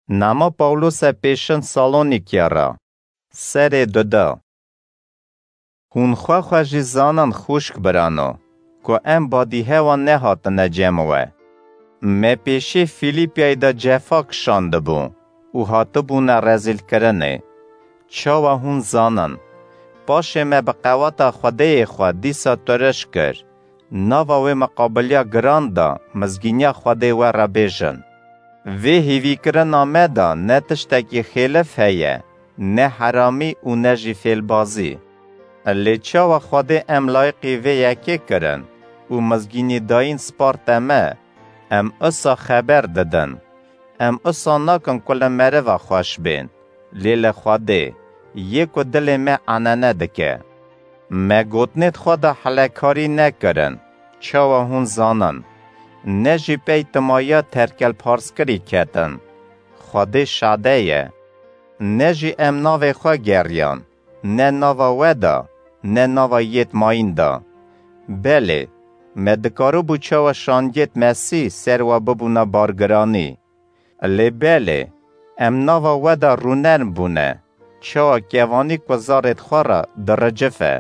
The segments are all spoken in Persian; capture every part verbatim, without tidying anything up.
Nama Paulus پیشن سالونیکیا را سر ددا هون خواه خواه جی زانن خوشک برانو که ام بادی هوا نهات نجموه ما پیشی فیلیپیای دا جفاک شانده بون او هاته بون رزیل کرنه چاوا هون زانن باشه ما بقوات خوده خواه دیسا ترش کر ناوه مقابلیا گراندا مزگینیا خوده و را بیجن وی هیوی کرن آمده نه تشتکی خیلف هیه نه حرامی و نه جی فیل بازی لیچا و خود ام لایقی وی یکی کرن و مزگینی داین سپارت امه ام اصا خبر ددن ام اصا ناکن کل مره و خوش بین لیل خوده یک و دل ما عنانه دکه ما گوتنید خود حلکاری نکرن چاوا هون زانن نه جی پیت مایا ترکل پارسکری کتن خود شاده یه نه جی ام ناوی خواه گریان نه ناوا ودا نه ناوا یت ماین دا بله مدکارو بو چاوا شانگیت مسی سر و ببونا بارگرانی لی بله ام ناوا ودا رونرم بونه چاوا کیوانی کزارت خواه درجفه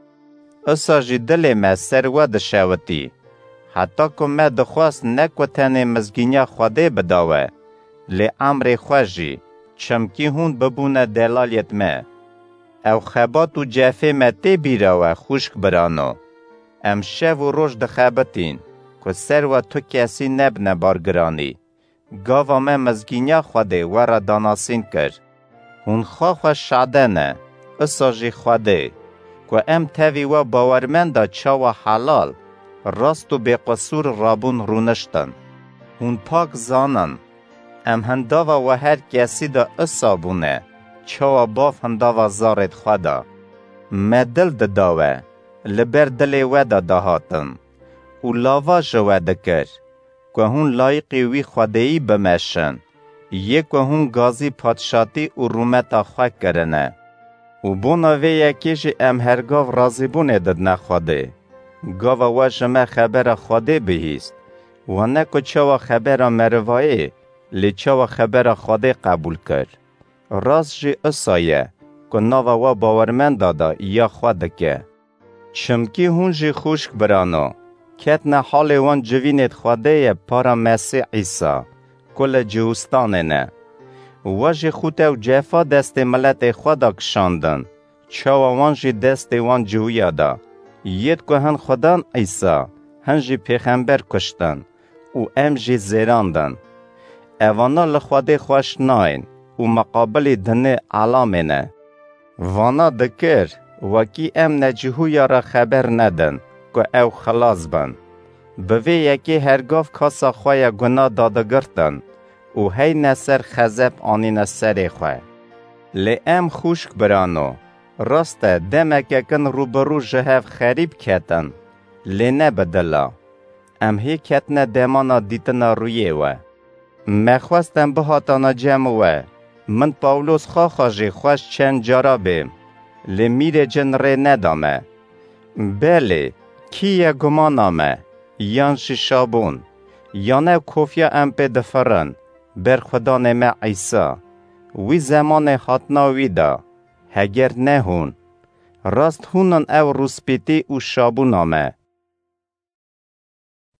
اصا جی دل ما سر ود شوتی حتی که ما دخواست نکو تنه مزگینیا خوده بداوه لی امر خوشی چمکی هون ببونه دلالیت ما او خبات و جفه ما تی بیراوه خوشک برانو ام شو و روش دخبتین که سر و تو کسی نبنه بارگرانی گاوا ما مزگینیا خوده و را داناسین کر هون خواه خواه شعدنه اصا جی خوده که ام تاوی و باورمنده چاوا حلال راست و بقصور رابون رونشتن هون پاک زانن ام هنداوا و هر کسی دا اصابونه چاوا باف هنداوا زارت خدا مدل دداوه لبر دل ودا دهاتن و لاوا جوه دکر که هون لایقی وی خدایی بمشن یک و هون گازی پادشاتی و رومتا خواه کرنه و بوناوی یکیش ام هرگاو رازی بونه دد نخواده گاوا و جمع خبر خوده بهیست و نکو چاوا خبر مروایی لی چاوا خبر خوده قبول کرد راز جی اصایه که ناوا و باورمند دادا یا خوده که چمکی هون جی خوشک برانو کتن حال وان جوینت خوده پارا مسیح عیسا کل جوستانه نه و جی خوده و جفا دست ملت خودا کشاندن چاوا وان جی دست وان جویا دا یت که هن خدان عیسا هن جی پیغمبر کشتن و ام جی زیراندن اوانا لخواده خوش ناین و مقابل دنه علامنه وانا دکر وکی ام نجهویا را خبر ندن که او خلاص بن بوی یکی هرگاف کاسا خواه گناه دادگرتن و هی نسر خزب آنی نسر خواه لی ام خوشک برانو راسته دمک کن روبرو جهف خریب کتن لی نبدلا ام هی کتن دمانا دیتنا رویه و مخواستم به هاتانا جمعه من پاولوس خواه خواجی خوش چند جارا بیم لی میر جن ری ندامه بله کیه گمانامه یان شیشابون یانه کوفیا ام پی دفرن بر خدا نمه عیسا وی زمان حتناوی دا هگر نهون راست هونن او روسپیتی و شابونامه